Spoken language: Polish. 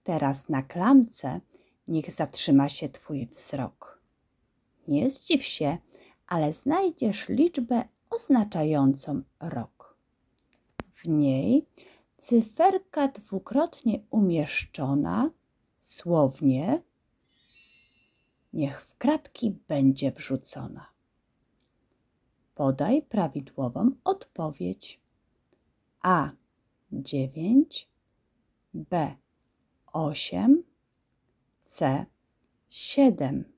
Teraz na klamce niech zatrzyma się twój wzrok. Nie zdziw się, ale znajdziesz liczbę oznaczającą rok. W niej cyferka dwukrotnie umieszczona słownie niech w kratki będzie wrzucona. Podaj prawidłową odpowiedź. A 9, B 8, C 7.